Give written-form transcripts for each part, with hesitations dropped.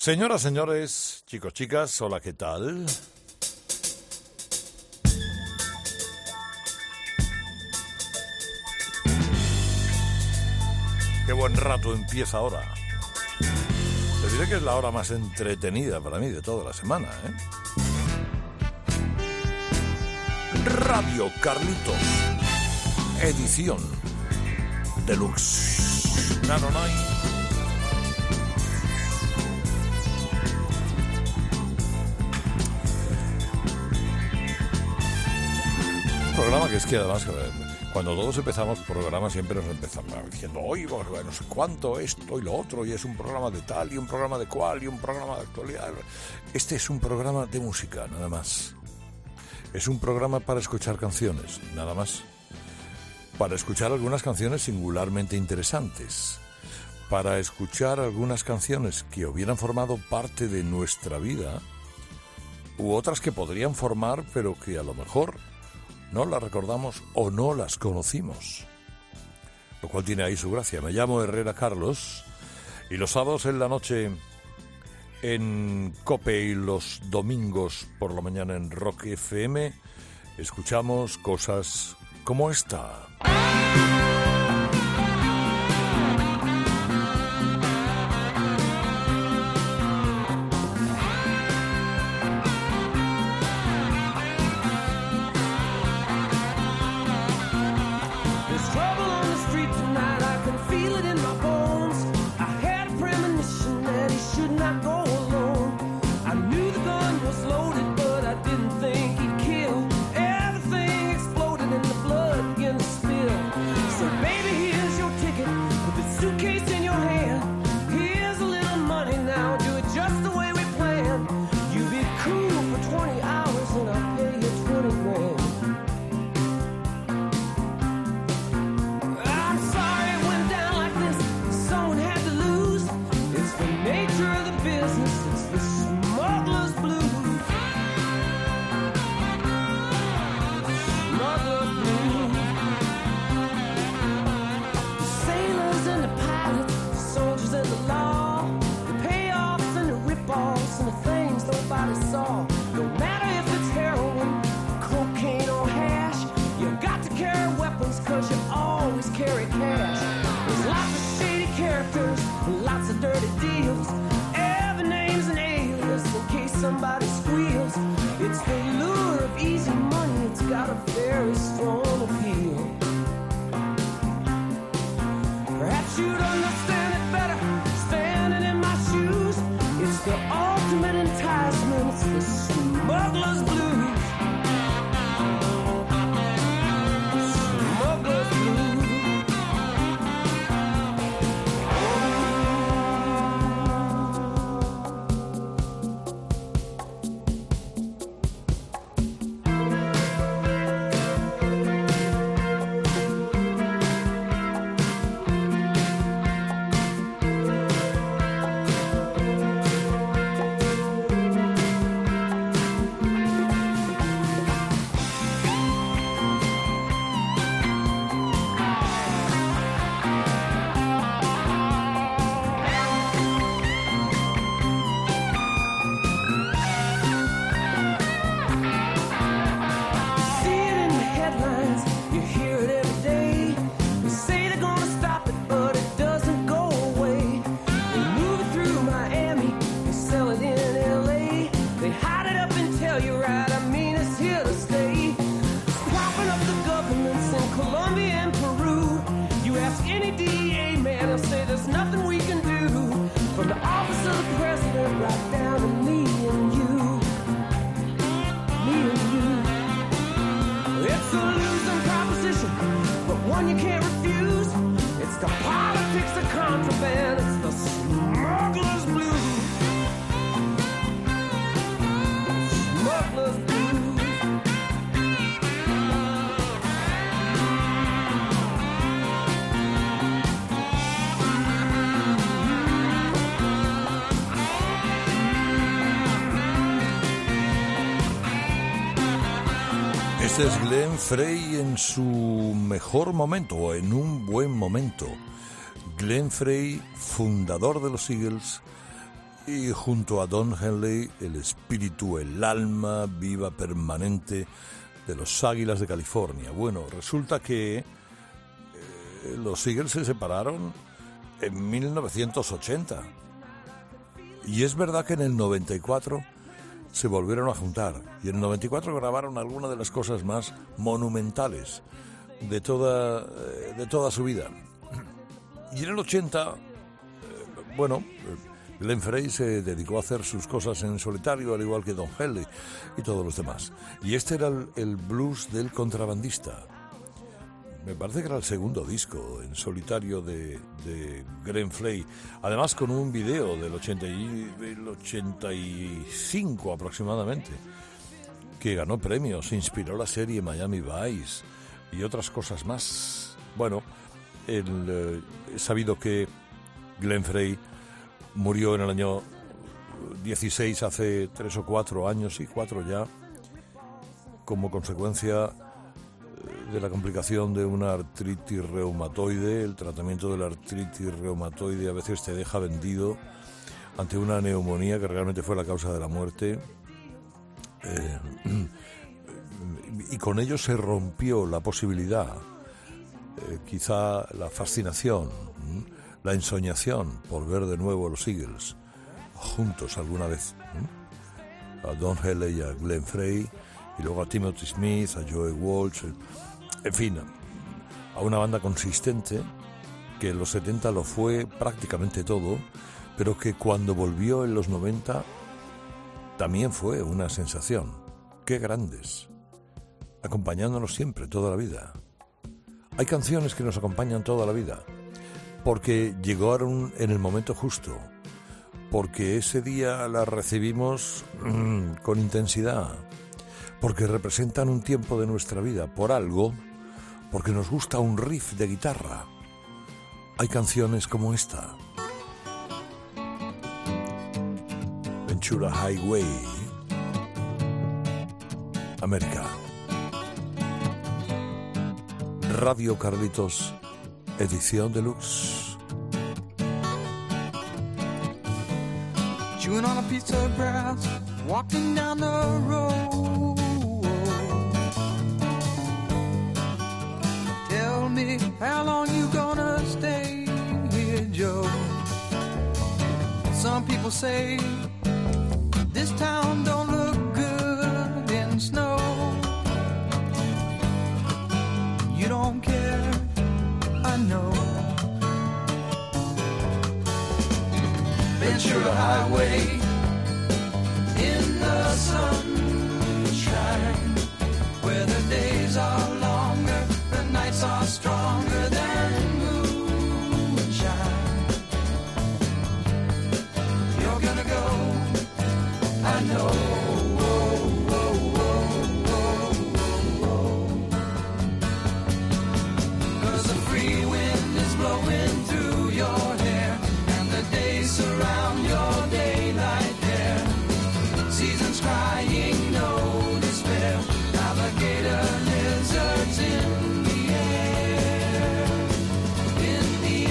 Señoras, señores, chicos, chicas, hola, ¿qué tal? Qué buen rato empieza ahora. Te diré que es la hora más entretenida para mí de toda la semana, ¿eh? Radio Carlitos, edición deluxe. Nanonay. Programa que es que además cuando todos empezamos programas siempre nos empezamos diciendo hoy no sé cuánto, esto y lo otro, y es un programa de tal y un programa de cual y un programa de actualidad. Este es un programa de música, nada más. Es un programa para escuchar canciones, nada más. Para escuchar algunas canciones singularmente interesantes, para escuchar algunas canciones que hubieran formado parte de nuestra vida u otras que podrían formar pero que a lo mejor no las recordamos o no las conocimos, lo cual tiene ahí su gracia. Me llamo Herrera Carlos y los sábados en la noche en COPE y los domingos por la mañana en Rock FM escuchamos cosas como esta. Este es Glenn Frey en su mejor momento, o en un buen momento. Glenn Frey, fundador de los Eagles, Y junto a Don Henley, el espíritu, el alma viva permanente de los Águilas de California. Bueno, resulta que los Eagles se separaron en 1980. Y es verdad que en el 94 se volvieron a juntar. Y en el 94 grabaron algunas de las cosas más monumentales de toda su vida. Y en el 80, Glenn Frey se dedicó a hacer sus cosas en solitario, al igual que Don Henley y todos los demás. Y este era el blues del contrabandista. Me parece que era el segundo disco en solitario de Glenn Frey. Además con un video del 85 aproximadamente, que ganó premios, inspiró la serie Miami Vice y otras cosas más. Bueno, he sabido que Glenn Frey murió en el año 16, hace 3 o 4 años, sí, 4 ya, como consecuencia de la complicación de una artritis reumatoide. El tratamiento de la artritis reumatoide a veces te deja vendido ante una neumonía que realmente fue la causa de la muerte. Y con ello se rompió la posibilidad, quizá la fascinación, la ensoñación por ver de nuevo a los Eagles juntos alguna vez, a Don Henley y a Glenn Frey, y luego a Timothy Smith, a Joe Walsh, en fin, a una banda consistente que en los 70 lo fue prácticamente todo, pero que cuando volvió en los 90 también fue una sensación. ¡Qué grandes! Acompañándonos siempre, toda la vida. Hay canciones que nos acompañan toda la vida, porque llegaron en el momento justo, porque ese día las recibimos con intensidad, porque representan un tiempo de nuestra vida, por algo, porque nos gusta un riff de guitarra. Hay canciones como esta. Ventura Highway, América. Radio Carlitos, edición deluxe. Chewing on a piece of grass, walking down the road. Tell me, how long you gonna stay here, Joe? Some people say this town don't look good in snow. You don't care, I know. Ventura Highway in the sunshine, where the days are longer, the nights are stronger than moonshine. You're gonna go, I know. Surround your daylight there. Seasons crying, no despair. Alligator lizards in the air. In the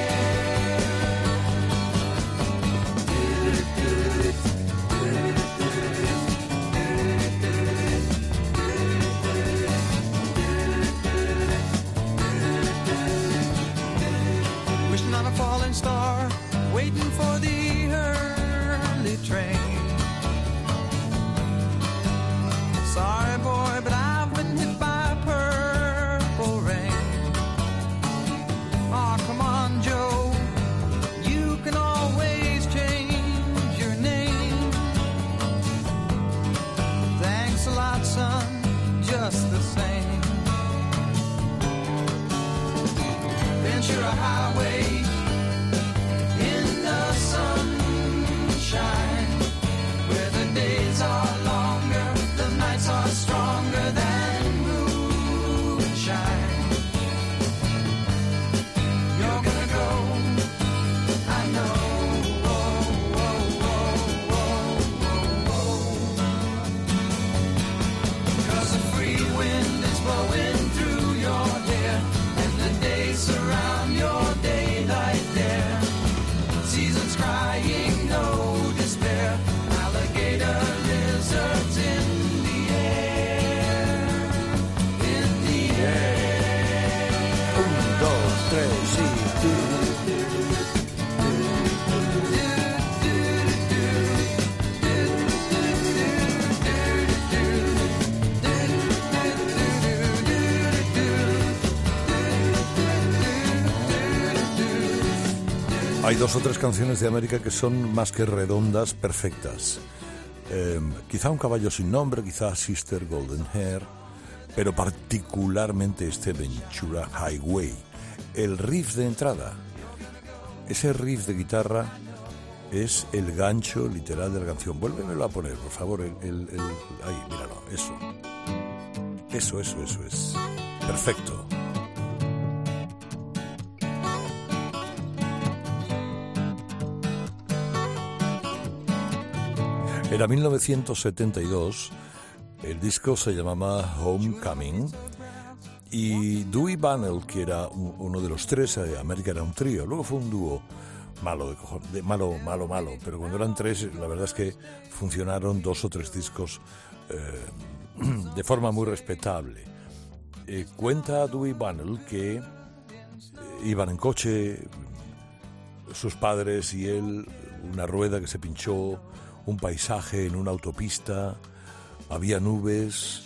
air. Hay dos o tres canciones de América que son más que redondas, perfectas. Quizá Un caballo sin nombre, quizá Sister Golden Hair, pero particularmente este Ventura Highway. El riff de entrada, ese riff de guitarra es el gancho literal de la canción. Vuélvemelo a poner, por favor. Ahí, míralo, eso. Eso es. Perfecto. Era 1972, el disco se llamaba Homecoming y Dewey Bunnell, que era uno de los tres, América era un trío, luego fue un dúo malo, malo, pero cuando eran tres la verdad es que funcionaron 2 o 3 discos de forma muy respetable. Cuenta Dewey Bunnell que iban en coche sus padres y él, una rueda que se pinchó, un paisaje en una autopista, había nubes,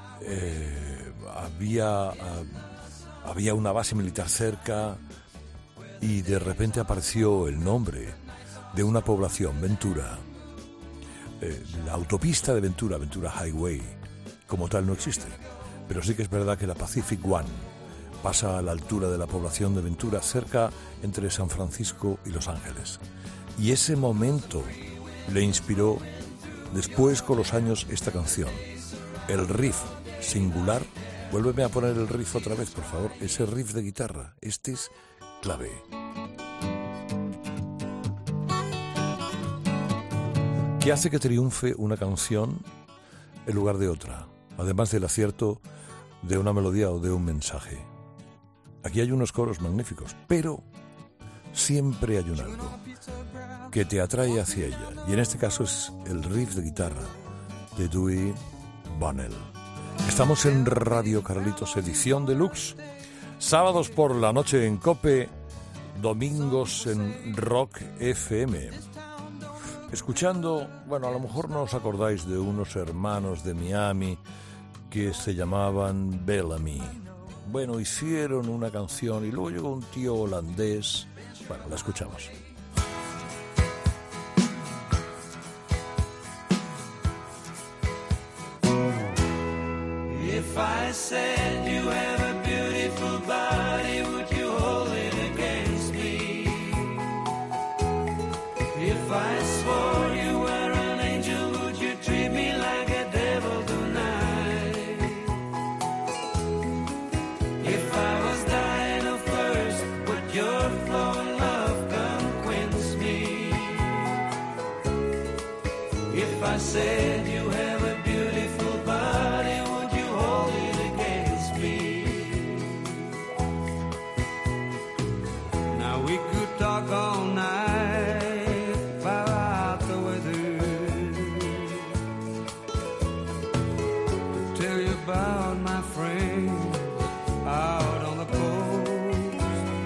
había una base militar cerca y de repente apareció el nombre de una población, Ventura. La autopista de Ventura, Ventura Highway, como tal no existe, pero sí que es verdad que la Pacific One pasa a la altura de la población de Ventura, cerca entre San Francisco y Los Ángeles. Y ese momento le inspiró después con los años esta canción, el riff singular. Vuélveme a poner el riff otra vez, por favor, ese riff de guitarra, este es clave. ¿Qué hace que triunfe una canción en lugar de otra? Además del acierto de una melodía o de un mensaje. Aquí hay unos coros magníficos, pero siempre hay un algo que te atrae hacia ella, y en este caso es el riff de guitarra de Dewey Bunnell. Estamos en Radio Carlitos, edición deluxe, sábados por la noche en COPE, domingos en Rock FM. Escuchando, bueno, a lo mejor no os acordáis de unos hermanos de Miami que se llamaban Bellamy. Bueno, hicieron una canción y luego llegó un tío holandés. Bueno, la escuchamos. If I said you have a beautiful body, would you hold it against me? If I swore you were an angel, would you treat me like a devil tonight? If I was dying of thirst, would your flowing love come quench me? If I said you have a beautiful body, would you hold it against me? Now we could talk all night about the weather, tell you about my friends out on the coast.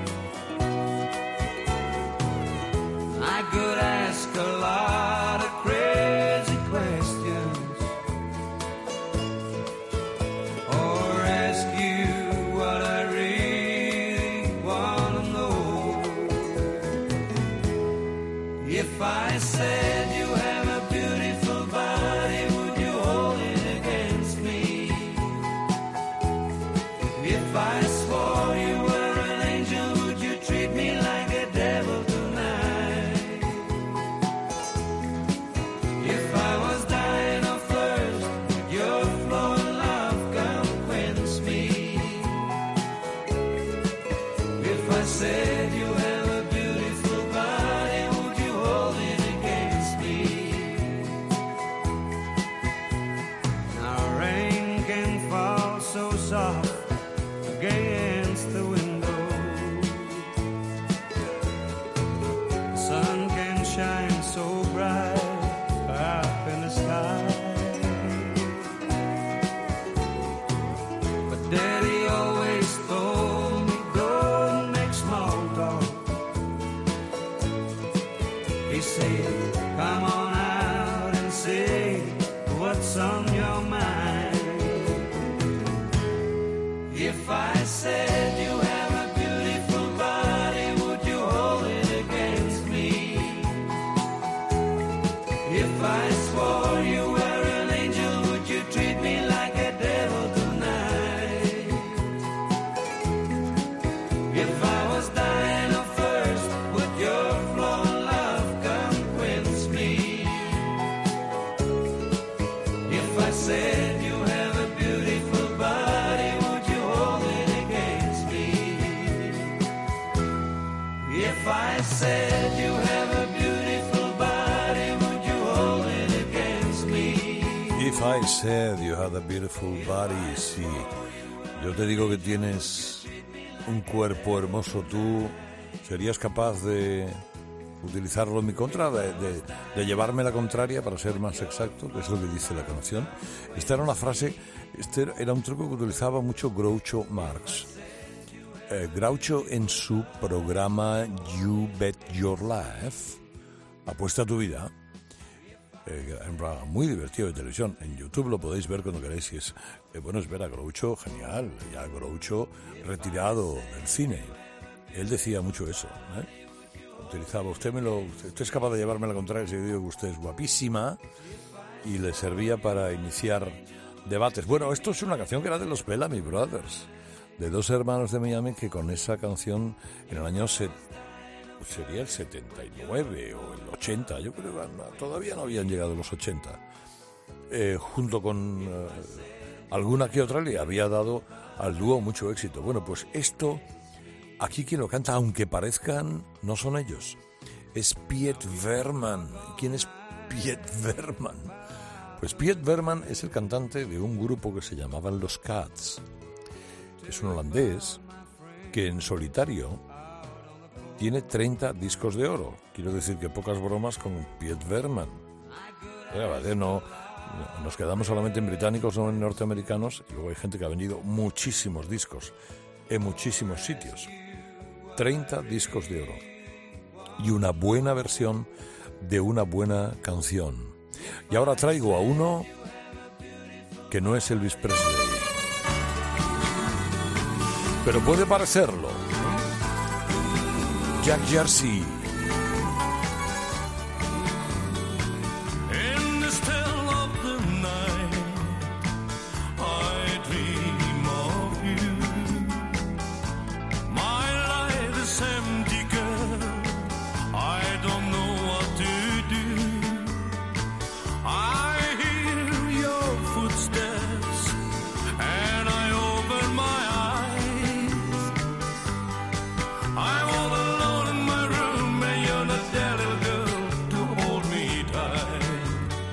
I could ask a lot of crazy questions, or ask you what I really want to know. If I said you have a beautiful body, would you hold it against me? If I swore you were an angel, would you treat me like a devil tonight? If I was dying of thirst, would your flowing love come quench me? If I said you have a beautiful body, would you hold it against me? If I said you have a beautiful body, would you hold it against me? If I said you had a beautiful body, sí. Yo te digo que tienes un cuerpo hermoso, ¿tú serías capaz de utilizarlo en mi contra, de llevarme la contraria, para ser más exacto, que es lo que dice la canción? Esta era una frase, este era un truco que utilizaba mucho Groucho Marx. Groucho, en su programa You Bet Your Life, Apuesta tu vida, un programa muy divertido de televisión. En YouTube lo podéis ver cuando queráis. Y es bueno, es ver a Groucho, genial. Ya Groucho retirado del cine. Él decía mucho eso, utilizaba, usted es capaz de llevarme la contraria si yo digo que usted es guapísima, y le servía para iniciar debates. Bueno, esto es una canción que era de los Bellamy Brothers, de dos hermanos de Miami, que con esa canción en el año sería el 79 o el 80, yo creo que todavía no habían llegado los 80, junto con alguna que otra, le había dado al dúo mucho éxito. Bueno, pues esto, aquí quien lo canta, aunque parezcan, no son ellos, es Piet Veerman. ¿Quién es Piet Veerman? Pues Piet Veerman es el cantante de un grupo que se llamaban los Cats. Es un holandés que en solitario tiene 30 discos de oro. Quiero decir que pocas bromas con Piet Veerman. No, nos quedamos solamente en británicos, no en norteamericanos, y luego hay gente que ha vendido muchísimos discos en muchísimos sitios. 30 discos de oro y una buena versión de una buena canción. Y ahora traigo a uno que no es Elvis Presley, pero puede parecerlo. Jack Jersey. In the still of the night, I dream of you. My life is empty, girl. I don't know what to do. I hear your footsteps, and I open my eyes. I'm all alone in my room, and you're not there, little girl, to hold me tight.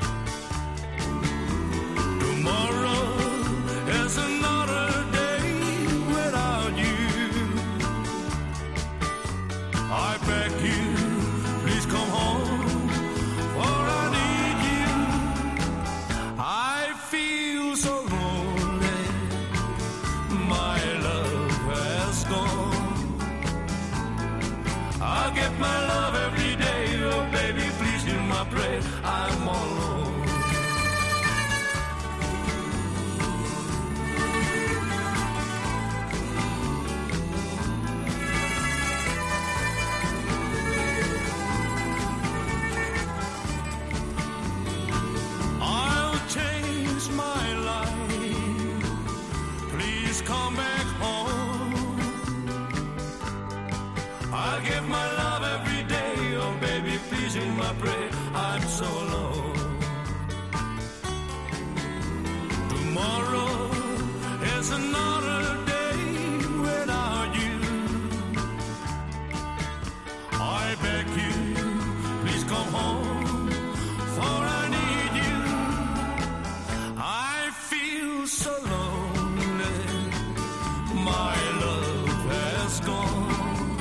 Tomorrow is another day without you. I beg you, please come home, for I need you. I feel so lonely, my love has gone. I'll get my love every day, oh baby, please hear my prayer, I'm all alone. I'll change my life, please come back home. I'll give my love every day, oh baby, please hear my prayer, I'm so alone. Tomorrow is another day without you. I beg you, please come home, for I need you. I feel so lonely, my love has gone.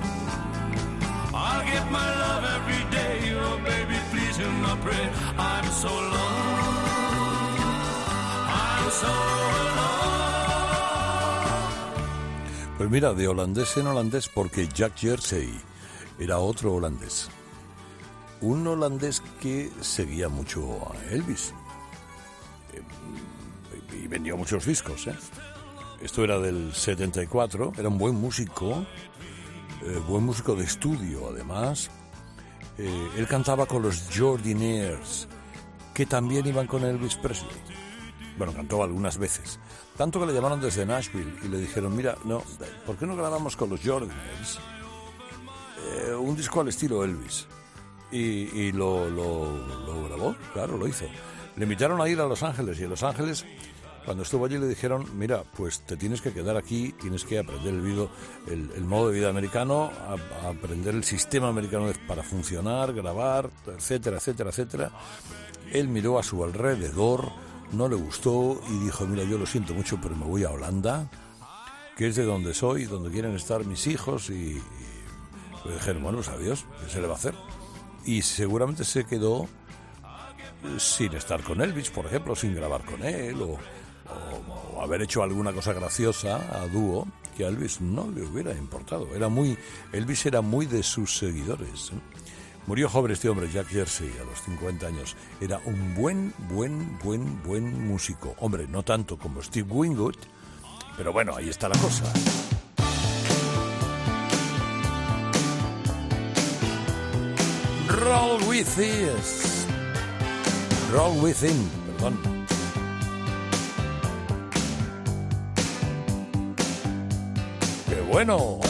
I'll get my love every day, oh baby, please hear my prayer, I'm so alone, I'm so alone. Pues mira, de holandés en holandés, porque Jack Jersey era otro holandés. Un holandés que seguía mucho a Elvis. Y vendió muchos discos, Esto era del 74, era un buen músico de estudio, además. él cantaba con los Jordanaires, que también iban con Elvis Presley. Bueno, cantó algunas veces. Tanto que le llamaron desde Nashville y le dijeron, mira, no, ¿por qué no grabamos con los Jordanaires un disco al estilo Elvis? Y lo grabó, claro, lo hizo. Le invitaron a ir a Los Ángeles, y en Los Ángeles, cuando estuvo allí, le dijeron, mira, pues te tienes que quedar aquí, tienes que aprender el modo de vida americano, a aprender el sistema americano para funcionar, grabar, etcétera, etcétera, etcétera. Él miró a su alrededor, no le gustó y dijo, mira, yo lo siento mucho, pero me voy a Holanda, que es de donde soy, donde quieren estar mis hijos, y le dijeron, bueno, pues adiós, ¿qué se le va a hacer? Y seguramente se quedó sin estar con Elvis, por ejemplo, sin grabar con él, o haber hecho alguna cosa graciosa a dúo que a Elvis no le hubiera importado. Elvis era muy de sus seguidores, ¿eh? Murió joven este hombre, Jack Jersey, a los 50 años. Era un buen músico. Hombre, no tanto como Steve Winwood, pero bueno, ahí está la cosa. Roll with this. Roll within, perdón. ¡Qué bueno!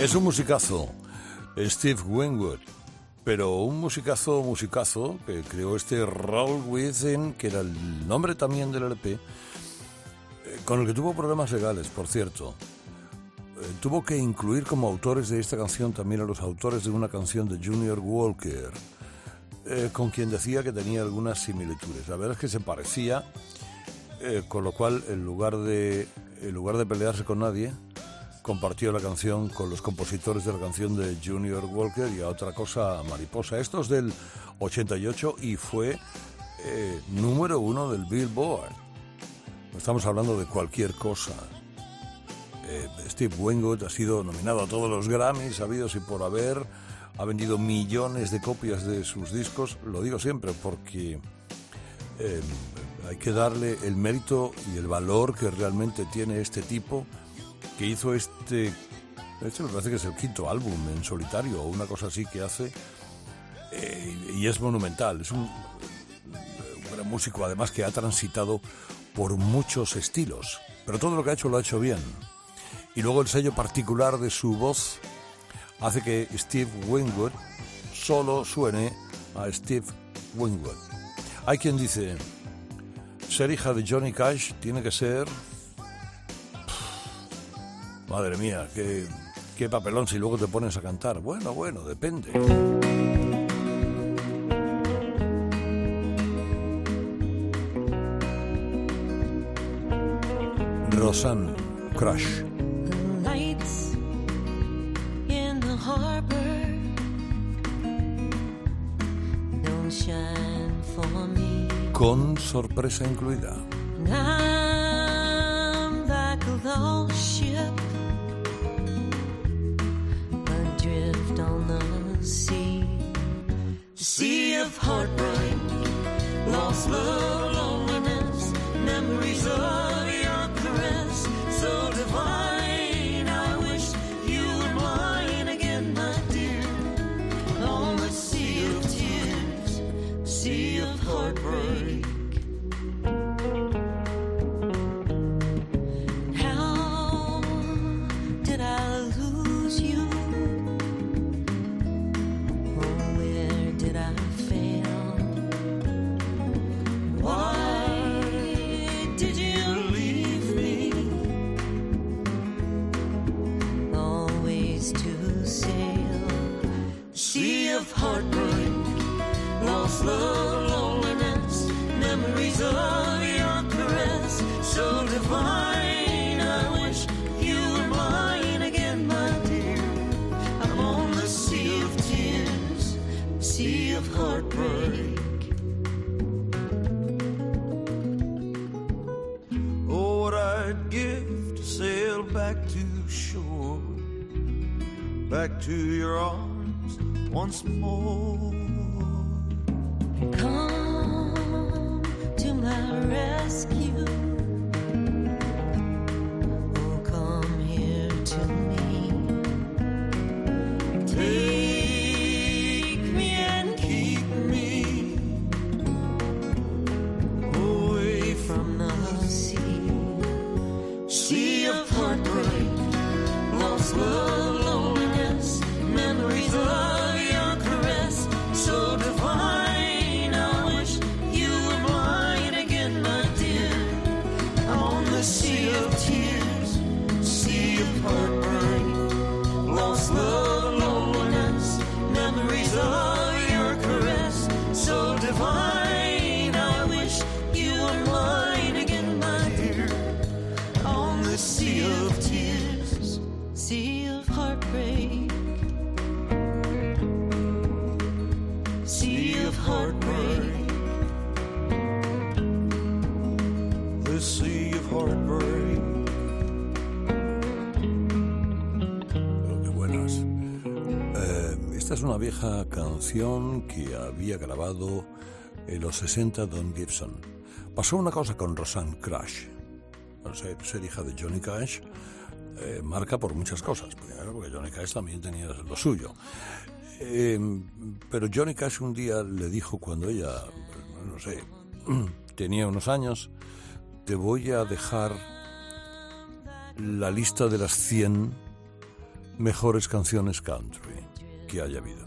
Es un musicazo, Steve Winwood, pero un musicazo que creó este Roll Within, que era el nombre también del LP, con el que tuvo problemas legales, por cierto. Tuvo que incluir como autores de esta canción también a los autores de una canción de Junior Walker, con quien decía que tenía algunas similitudes. La verdad es que se parecía, con lo cual, en lugar de pelearse con nadie, compartió la canción con los compositores de la canción de Junior Walker y a otra cosa, Mariposa. Esto es del 88 y fue número 1 del Billboard. No estamos hablando de cualquier cosa. Steve Winwood ha sido nominado a todos los Grammys habidos y por haber, ha vendido millones de copias de sus discos. Lo digo siempre porque hay que darle el mérito y el valor que realmente tiene este tipo, que hizo este me parece que es el 5º álbum en solitario o una cosa así que hace, y es monumental. Es un gran músico, además, que ha transitado por muchos estilos, pero todo lo que ha hecho lo ha hecho bien. Y luego el sello particular de su voz hace que Steve Winwood solo suene a Steve Winwood. Hay quien dice, ser hija de Johnny Cash tiene que ser... Madre mía, qué papelón si luego te pones a cantar. Bueno, depende. Rosanne Crush. Lights in the harbor don't shine for me. Con sorpresa incluida. I'm like a lost ship adrift on the sea of heartbreak, lost love, loneliness, memories of your caress, so divine. I wish you were mine again, my dear, on the sea of tears, sea of heartbreak. How did I lose you? Oh, where did I fail? Why did you leave me? Always to sail, sea of heartbreak, lost love, loneliness, memories of your caress, so divine. I wish you were mine again, my dear. I'm on the sea of tears, sea of heartbreak. Oh, what I'd give to sail back to shore, back to your arms once more. Come to my rescue. Oh, come here to me. Take me and keep me away from the sea of heartbreak, lost love, loneliness, memories of your caress, so divine. I wish you were mine again, my dear. I'm on the sea of tears, sea of heartbreak, lost love, loneliness, memories of your caress, so divine. I wish you were mine again, my dear. On the sea of tears, sea of heartbreak, sea of heartbreak. The sea of heartbreak. Pero qué buenas. Esta es una vieja canción que había grabado en los 60 Don Gibson. Pasó una cosa con Rosanne Crush. No sé, ser hija de Johnny Cash marca por muchas cosas. Primero, porque Johnny Cash también tenía lo suyo. Pero Johnny Cash un día le dijo, cuando ella, no sé, tenía unos años, te voy a dejar la lista de las 100 mejores canciones country que haya habido.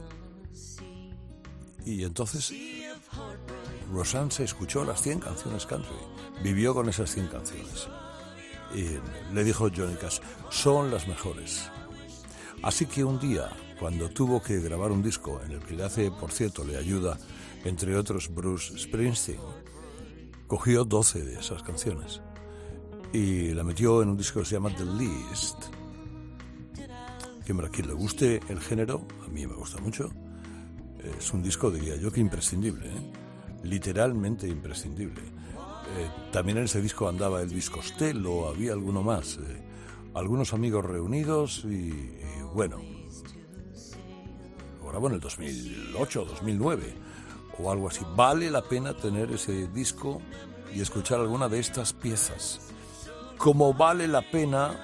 Y entonces Rosanne se escuchó las 100 canciones country, vivió con esas 100 canciones. Y le dijo Johnny Cash, son las mejores. Así que un día, cuando tuvo que grabar un disco en el que le hace, por cierto, le ayuda, entre otros, Bruce Springsteen, cogió 12 de esas canciones y la metió en un disco que se llama The List. Que a quien le guste el género, a mí me gusta mucho, es un disco, diría yo, que imprescindible, literalmente imprescindible. También en ese disco andaba Elvis Costello, había alguno más, algunos amigos reunidos y bueno, lo grabó en el 2008, 2009 o algo así. Vale la pena tener ese disco y escuchar alguna de estas piezas, como vale la pena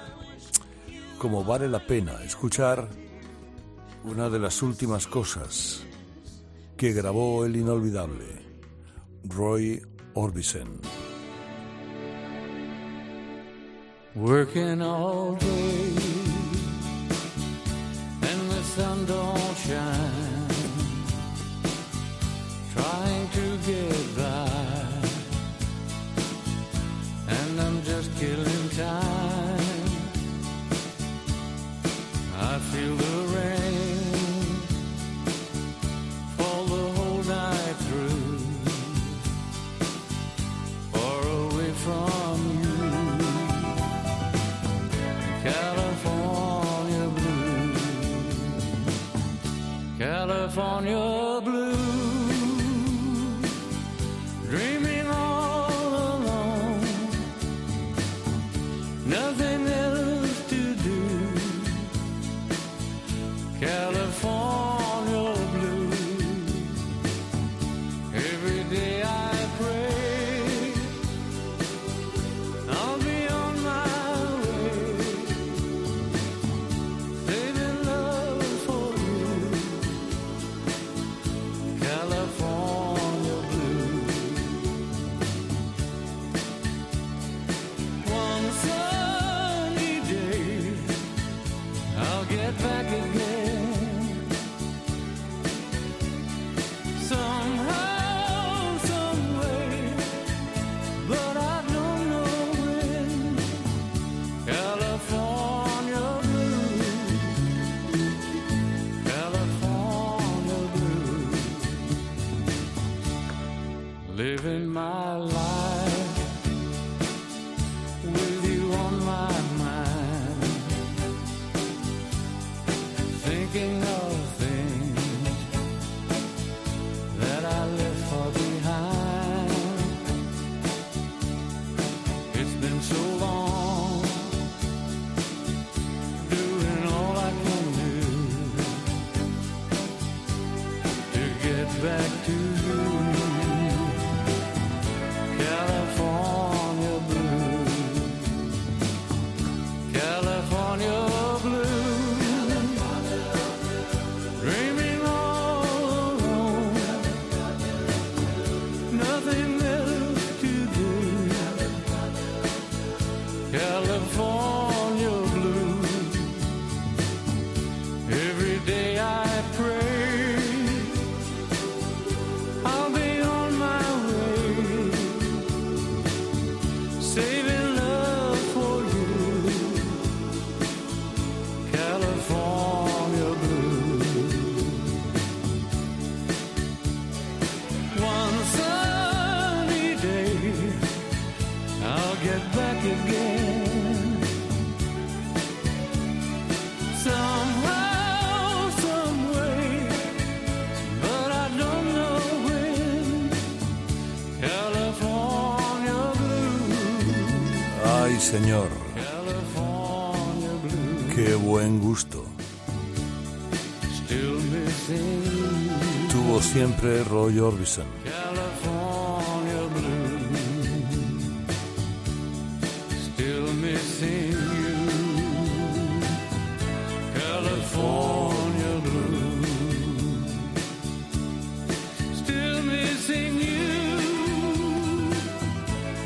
escuchar una de las últimas cosas que grabó el inolvidable Roy Orbison. Working all day and the sun don't shine, trying to get by, and I'm just killing time. I feel the rain fall the whole night through, far away from you. California blue, California blue, dreaming all alone, nothing else to do. California blue, every day I pray I'll be on my way, saving love for you. California blue. One sunny day I'll get back again. Somehow, someway, but I don't know when. California blue, California blue, living my life with you on my mind, thinking of things that I left far behind. It's been so long, doing all I can do to get back to you. California blue, California blue, dreaming all alone, nothing else to do. California blue, every day I pray I'll be on my way, saving love for you. California blue. One sunny day I'll get back again. Somehow, someway, but I don't know when. California blue, Ay, señor, California blue, qué buen gusto still missing you. tuvo siempre Roy Orbison. California blue, still missing you. California blue, still missing you.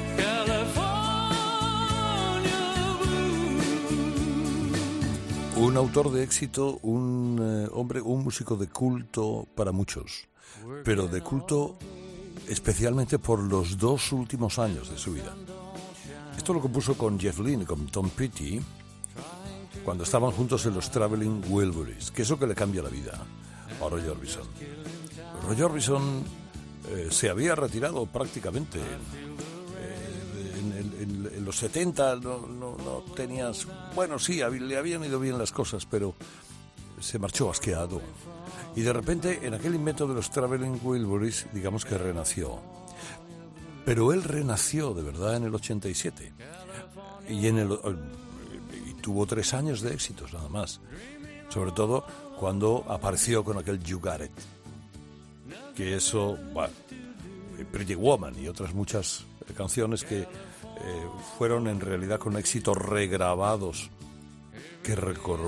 California blue. un autor de éxito, un hombre, un músico de culto para muchos, pero de culto especialmente por los 2 últimos años de su vida. Esto lo compuso con Jeff Lynne y con Tom Petty cuando estaban juntos en los Traveling Wilburys, que es lo que le cambia la vida a Roy Orbison. Roy Orbison se había retirado prácticamente. En los 70 no tenías... Bueno, sí, le habían ido bien las cosas, pero se marchó asqueado. Y de repente, en aquel invento de los Traveling Wilburys, digamos que renació. Pero él renació de verdad en el 87. Y tuvo 3 años de éxitos, nada más. Sobre todo cuando apareció con aquel You Got It. Que eso, bueno, Pretty Woman y otras muchas canciones que fueron en realidad con éxitos regrabados, que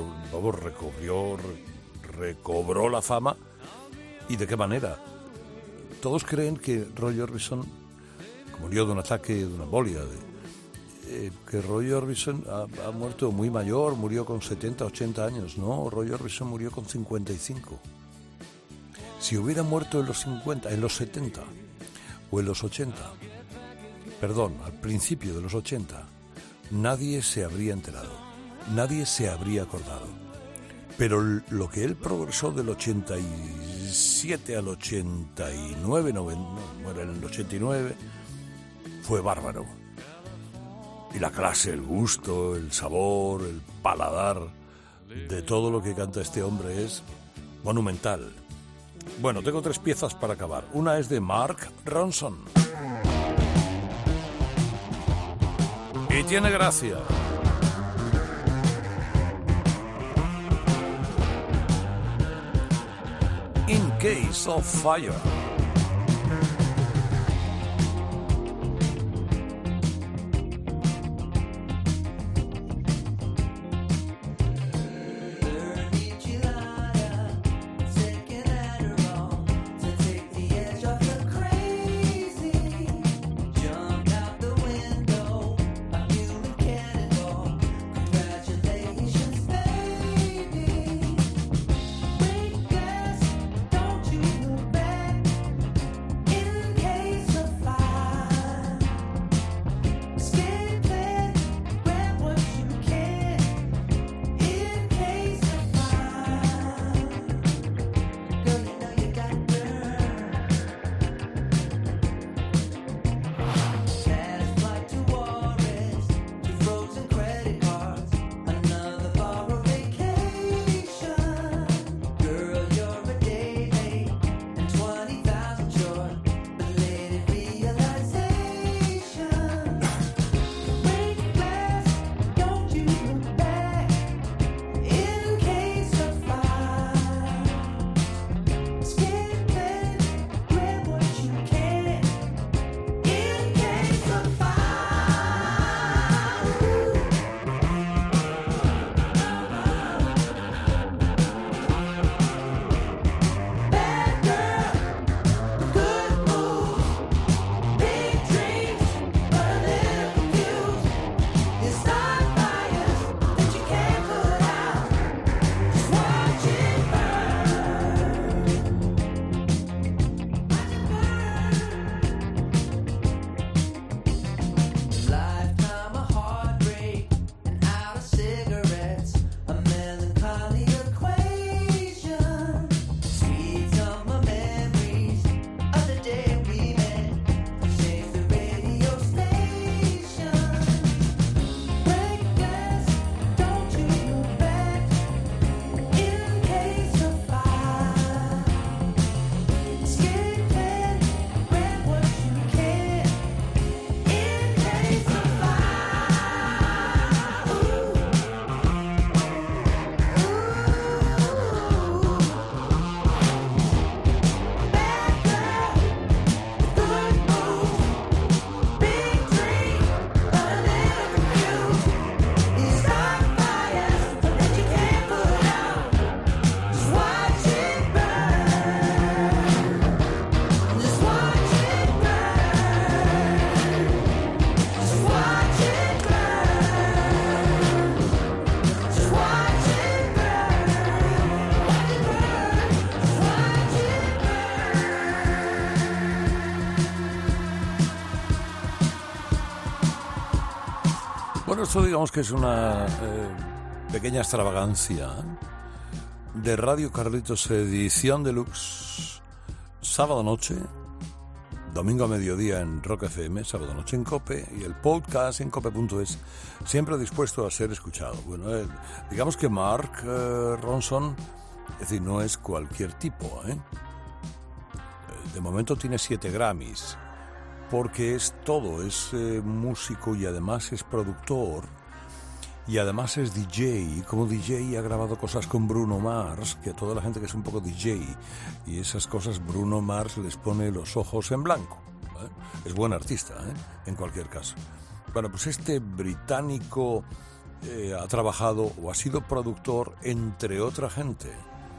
recobró la fama. ¿Y de qué manera? Todos creen que Roy Orbison murió de un ataque, de una embolia, que Roy Orbison ha muerto muy mayor, murió con 70, 80 años. No, Roy Orbison murió con 55. Si hubiera muerto en los 50, en los 70 o en los 80, perdón, al principio de los 80, nadie se habría enterado, nadie se habría acordado. Pero lo que él progresó del 87 al 89, muere en el 89, fue bárbaro. Y la clase, el gusto, el sabor, el paladar de todo lo que canta este hombre es monumental. Bueno, tengo 3 piezas para acabar. Una es de Mark Ronson. Y tiene gracia. In Case of Fire. Bueno, esto digamos que es una pequeña extravagancia de Radio Carlitos, edición deluxe, sábado noche, domingo a mediodía en Rock FM, sábado noche en COPE y el podcast en cope.es, siempre dispuesto a ser escuchado. Bueno, digamos que Mark Ronson, es decir, no es cualquier tipo, De momento tiene 7 Grammys, porque es todo, es músico y además es productor y además es DJ. Y como DJ ha grabado cosas con Bruno Mars, que a toda la gente que es un poco DJ y esas cosas Bruno Mars les pone los ojos en blanco, Es buen artista, en cualquier caso. Bueno, pues este británico ha trabajado o ha sido productor, entre otra gente,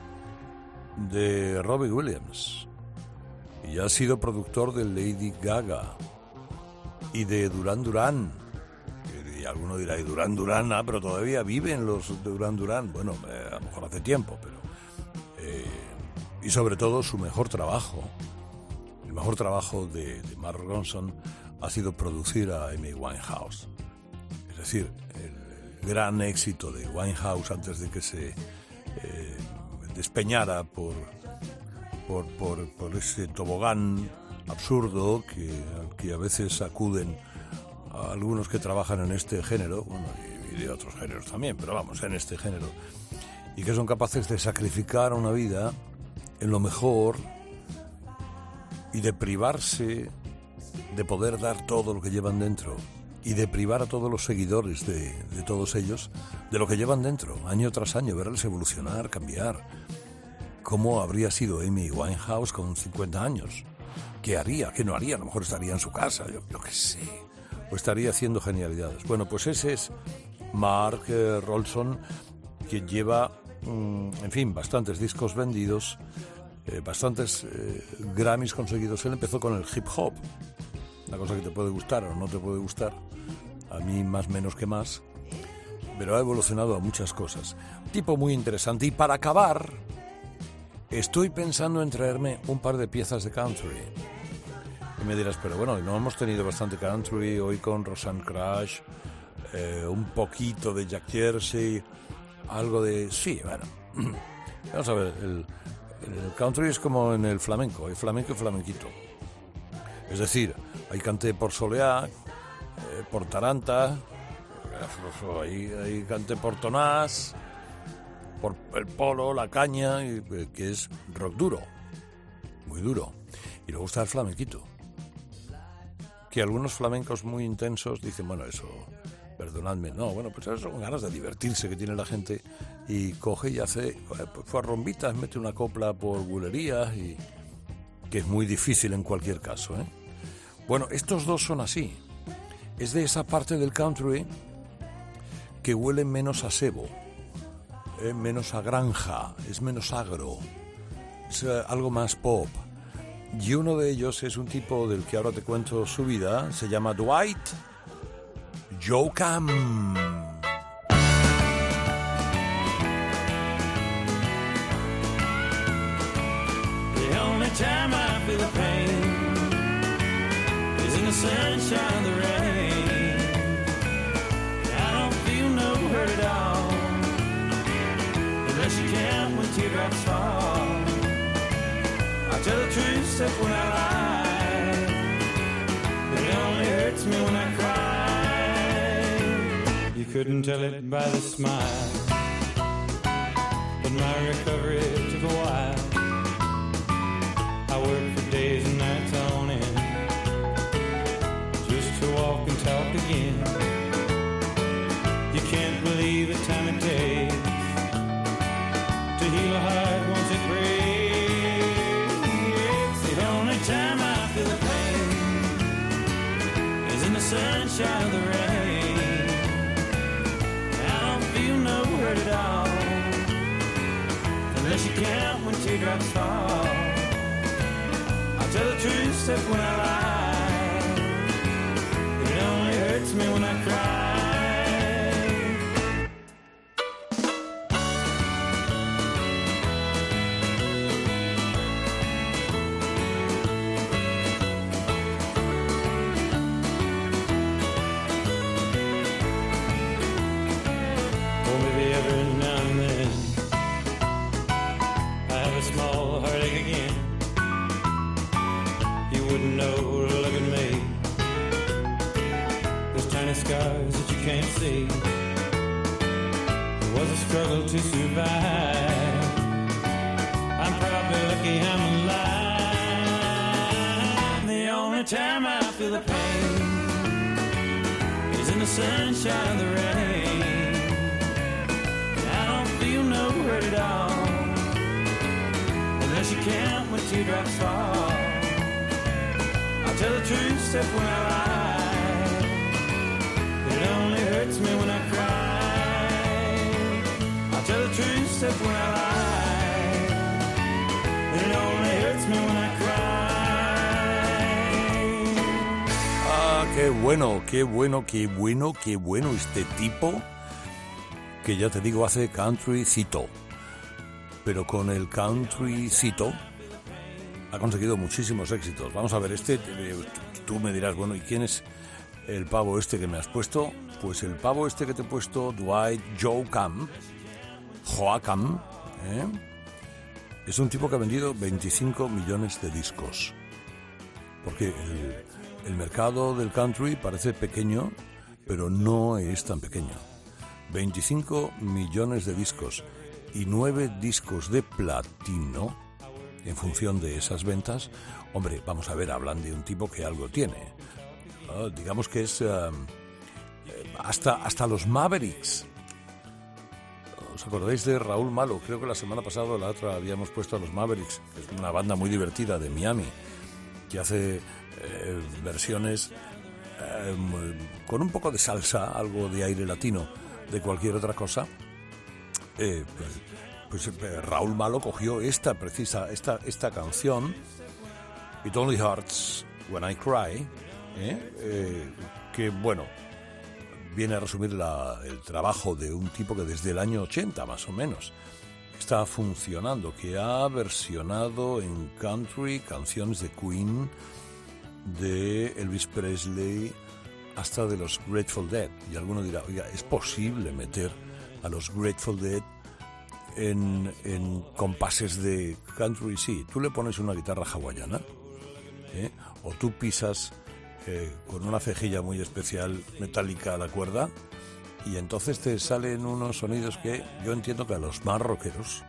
de Robbie Williams. Y ha sido productor de Lady Gaga y de Duran Duran. Y alguno dirá, ¿y Duran Duran? Pero todavía viven los Duran Duran. Bueno, a lo mejor hace tiempo, pero... y sobre todo su mejor trabajo, el mejor trabajo de Mark Ronson ha sido producir a Amy Winehouse. Es decir, el gran éxito de Winehouse antes de que se despeñara por ese tobogán absurdo al que a veces acuden a algunos que trabajan en este género, bueno, y de otros géneros también, pero vamos, en este género, y que son capaces de sacrificar una vida en lo mejor y de privarse de poder dar todo lo que llevan dentro y de privar a todos los seguidores de todos ellos de lo que llevan dentro, año tras año, verles evolucionar, cambiar. ¿Cómo habría sido Amy Winehouse con 50 años? ¿Qué haría? ¿Qué no haría? A lo mejor estaría en su casa, yo qué sé. O estaría haciendo genialidades. Bueno, pues ese es Mark Ronson, quien lleva, en fin, bastantes discos vendidos, bastantes Grammys conseguidos. Él empezó con el hip hop, una cosa que te puede gustar o no te puede gustar, a mí más menos que más, pero ha evolucionado a muchas cosas. Tipo muy interesante. Y para acabar, estoy pensando en traerme un par de piezas de country. Y me dirás, pero bueno, no hemos tenido bastante country hoy con Rosanne Crash, un poquito de Jack Jersey, algo de... Sí, bueno, vamos a ver, el country es como en el flamenco, hay flamenco y flamenquito. Es decir, hay cante por soleá, por taranta, hay cante por tonás, por el polo, la caña, que es rock duro, muy duro. Y luego está el flamenquito, que algunos flamencos muy intensos dicen, bueno, eso, perdonadme, no, bueno, pues eso son ganas de divertirse que tiene la gente y coge y hace, pues rombitas, mete una copla por bulerías, y que es muy difícil en cualquier caso, Bueno, estos dos son así. Es de esa parte del country que huele menos a sebo, menos a granja, es menos agro, es algo más pop. Y uno de ellos es un tipo del que ahora te cuento su vida, se llama Dwight Yoakam. The only time I feel the pain is in the sunshine of the rain. I don't feel no hurt at all, unless you can when teardrops fall. I tell the truth except when I lie, but it only hurts me when I cry. You couldn't tell it by the smile, but my recovery took a while. I worked for days and nights on end, just to walk and talk again. You can't believe the time it takes to heal a heart once it breaks. The only time I feel the pain is in the sunshine of the rain. I don't feel no hurt at all, unless you count when teardrops fall. I'll tell the truth except when I lie, but it only hurts me when I cry. wouldn't know, look at me. There's tiny scars that you can't see. It was a struggle to survive. I'm probably lucky I'm alive. The only time I feel the pain is in the sunshine of the rain. I don't feel no hurt at all unless you count when teardrops fall. I'll tell the truth, except when I lie. It only hurts me when I cry. I'll tell the truth, except when I lie. It only hurts me when I cry. Ah, qué bueno, qué bueno, qué bueno, qué bueno este tipo, que ya te digo hace countrycito. Pero con el countrycito ha conseguido muchísimos éxitos. Vamos a ver, tú me dirás, bueno, ¿y quién es el pavo este que me has puesto? Pues el pavo este que te he puesto, Dwight Joachim, es un tipo que ha vendido 25 millones de discos. Porque el mercado del country parece pequeño, pero no es tan pequeño. 25 millones de discos y 9 discos de platino. En función de esas ventas, hombre, vamos a ver, hablan de un tipo que algo tiene. Digamos que es hasta los Mavericks. ¿Os acordáis de Raúl Malo? Creo que la semana pasada o la otra habíamos puesto a los Mavericks, que es una banda muy divertida de Miami, que hace versiones con un poco de salsa, algo de aire latino, de cualquier otra cosa. Pues Raúl Malo cogió esta canción, It Only Hurts When I Cry, que bueno, viene a resumir el trabajo de un tipo que desde el año 80 más o menos está funcionando, que ha versionado en country canciones de Queen, de Elvis Presley, hasta de los Grateful Dead. Y alguno dirá, oiga, ¿es posible meter a los Grateful Dead en compases de country? Sí, tú le pones una guitarra hawaiana, o tú pisas con una cejilla muy especial metálica a la cuerda, y entonces te salen unos sonidos que yo entiendo que a los más rockeros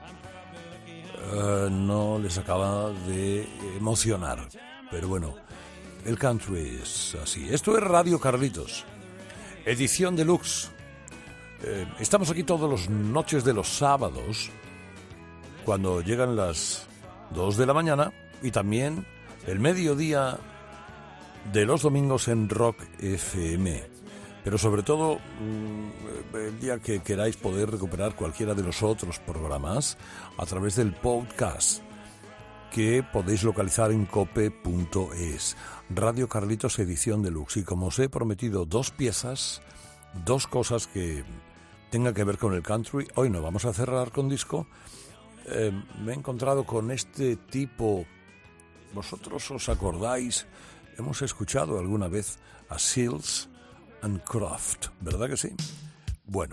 no les acaba de emocionar. Pero bueno, el country es así. Esto es Radio Carlitos, edición deluxe. Estamos aquí todas las noches de los sábados, cuando llegan las 2 de la mañana, y también el mediodía de los domingos en Rock FM. Pero sobre todo, el día que queráis poder recuperar cualquiera de los otros programas a través del podcast, que podéis localizar en cope.es. Radio Carlitos edición deluxe. Y como os he prometido, 2 piezas, 2 cosas que tengan que ver con el country. Hoy no vamos a cerrar con disco. Me he encontrado con este tipo. ¿Vosotros os acordáis? Hemos escuchado alguna vez a Seals and Crofts, ¿verdad que sí? Bueno,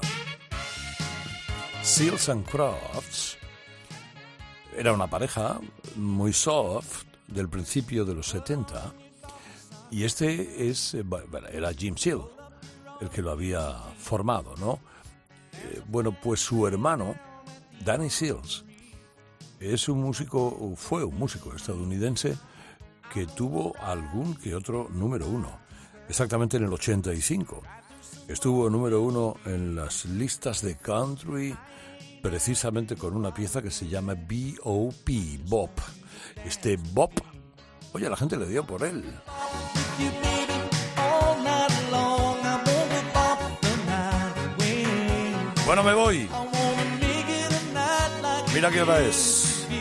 Seals and Crofts era una pareja muy soft del principio de los 70, y era Jim Seal el que lo había formado, ¿no? Bueno, pues su hermano, Danny Seals, fue un músico estadounidense que tuvo algún que otro número 1, exactamente en el 85. Estuvo número 1 en las listas de country, precisamente con una pieza que se llama B.O.P., Bop. Este Bop, oye, la gente le dio por él. Bueno, me voy. Mira qué hora es.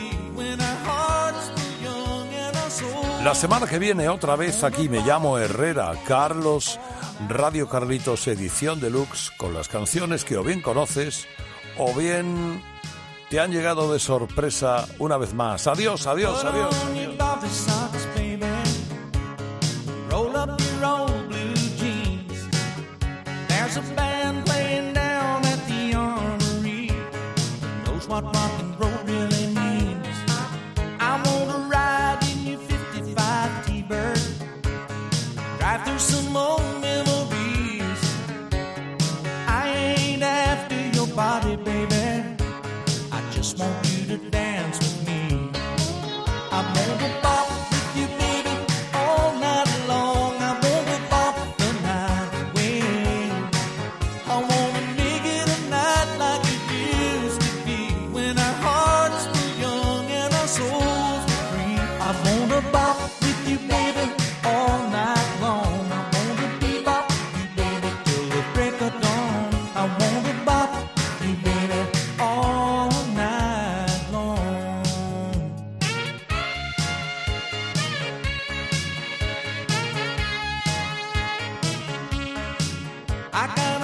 La semana que viene otra vez aquí. Me llamo Herrera Carlos, Radio Carlitos edición deluxe, con las canciones que o bien conoces o bien te han llegado de sorpresa una vez más. Adiós, adiós, adiós. What rock and roll really means. I wanna ride in your 55 T-Bird. I got